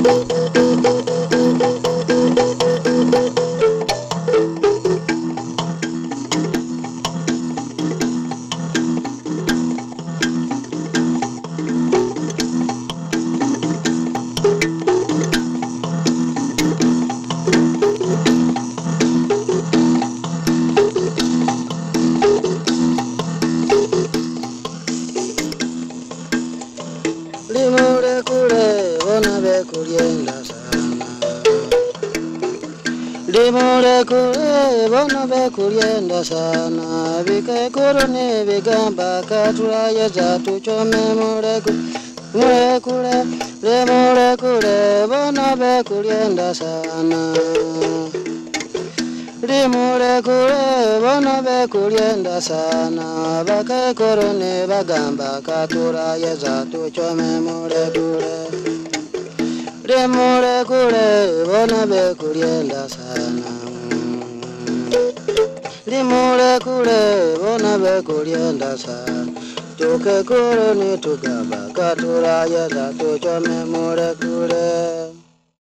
Limure kule bona be kulienda sana. Limure kule bona be kulienda sana. Bike korone bigamba katura yeza tuchome mure kule. Limure kule bona be kulienda sana. Limure kule bona be kulienda sana. Bake korone bagamba katura yeza tuchome mure kule. Limure kule bona be kulienda sana. Limure kule bona be kulienda sana. Tuke korone tugamba katura yeza tuchome mure kule.